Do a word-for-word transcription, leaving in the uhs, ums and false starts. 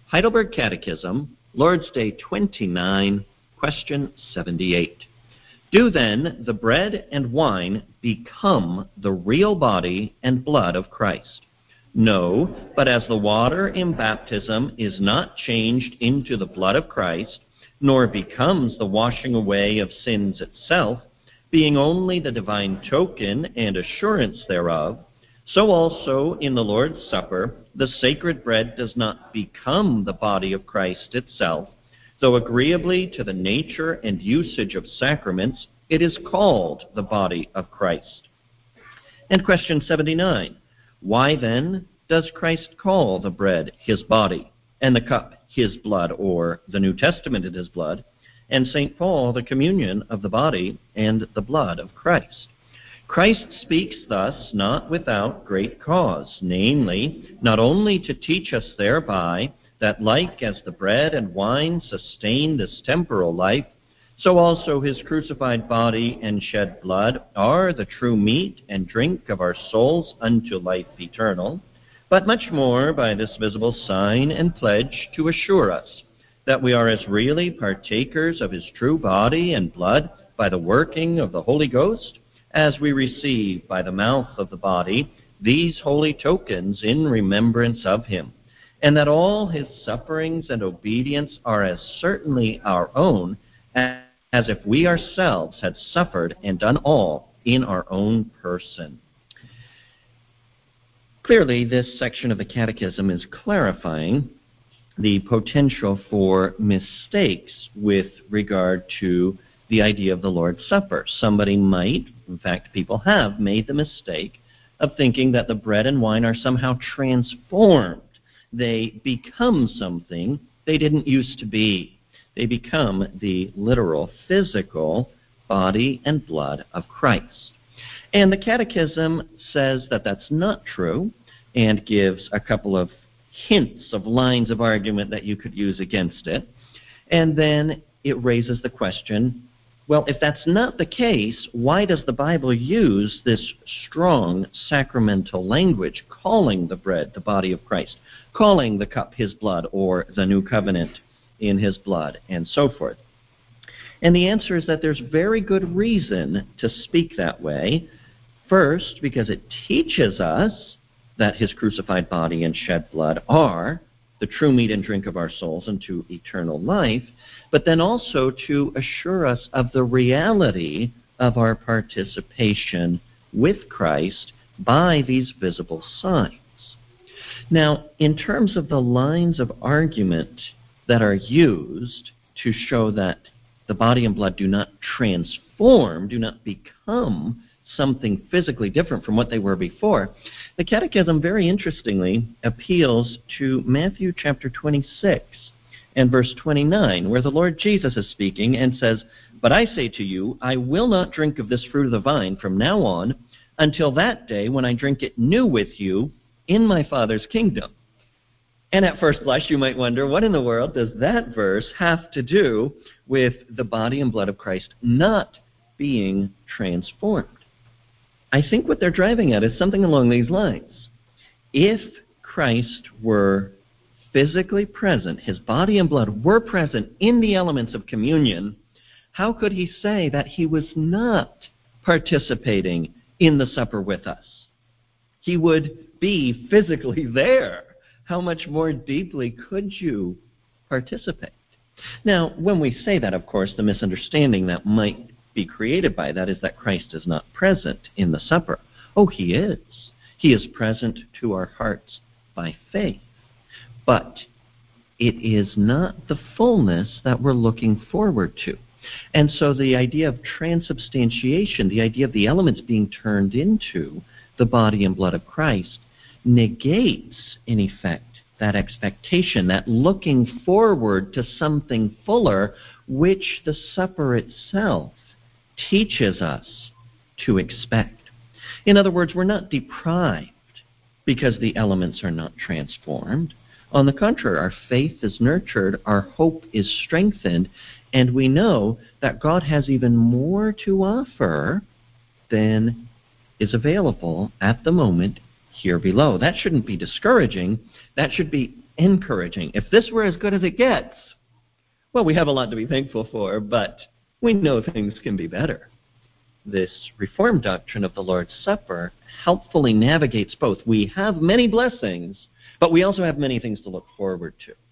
Heidelberg Catechism, Lord's Day twenty-nine, question seventy-eight. Do then the bread and wine become the real body and blood of Christ? No, but as the water in baptism is not changed into the blood of Christ, nor becomes the washing away of sins itself, being only the divine token and assurance thereof, so also in the Lord's Supper the sacred bread does not become the body of Christ itself, though agreeably to the nature and usage of sacraments, it is called the body of Christ. And question seventy-nine, why then does Christ call the bread his body, and the cup his blood, or the New Testament in his blood, and Saint Paul the communion of the body and the blood of Christ? Christ speaks thus not without great cause, namely, not only to teach us thereby that like as the bread and wine sustain this temporal life, so also his crucified body and shed blood are the true meat and drink of our souls unto life eternal, but much more by this visible sign and pledge to assure us that we are as really partakers of his true body and blood by the working of the Holy Ghost, as we receive by the mouth of the body these holy tokens in remembrance of him, and that all his sufferings and obedience are as certainly our own as if we ourselves had suffered and done all in our own person. Clearly, this section of the Catechism is clarifying the potential for mistakes with regard to the idea of the Lord's Supper. Somebody might, in fact, people have made the mistake of thinking that the bread and wine are somehow transformed. They become something they didn't used to be. They become the literal, physical body and blood of Christ. And the Catechism says that that's not true and gives a couple of hints of lines of argument that you could use against it. And then it raises the question, well, if that's not the case, why does the Bible use this strong sacramental language, calling the bread the body of Christ, calling the cup his blood, or the new covenant in his blood, and so forth? And the answer is that there's very good reason to speak that way. First, because it teaches us that his crucified body and shed blood are the true meat and drink of our souls unto eternal life, but then also to assure us of the reality of our participation with Christ by these visible signs. Now, in terms of the lines of argument that are used to show that the body and blood do not transform, do not become something physically different from what they were before, the Catechism very interestingly appeals to Matthew chapter twenty-six and verse twenty-nine, where the Lord Jesus is speaking and says, "But I say to you, I will not drink of this fruit of the vine from now on until that day when I drink it new with you in my Father's kingdom." And at first blush, you might wonder, what in the world does that verse have to do with the body and blood of Christ not being transformed? I think what they're driving at is something along these lines. If Christ were physically present, his body and blood were present in the elements of communion, how could he say that he was not participating in the supper with us? He would be physically there. How much more deeply could you participate? Now, when we say that, of course, the misunderstanding that might be created by that is that Christ is not present in the supper. Oh, he is. He is present to our hearts by faith. But it is not the fullness that we're looking forward to. And so the idea of transubstantiation, the idea of the elements being turned into the body and blood of Christ, negates, in effect, that expectation, that looking forward to something fuller, which the supper itself teaches us to expect. In other words, we're not deprived because the elements are not transformed. On the contrary, our faith is nurtured, our hope is strengthened, and we know that God has even more to offer than is available at the moment here below. That shouldn't be discouraging. That should be encouraging. If this were as good as it gets, well, we have a lot to be thankful for, but we know things can be better. This Reformed doctrine of the Lord's Supper helpfully navigates both. We have many blessings, but we also have many things to look forward to.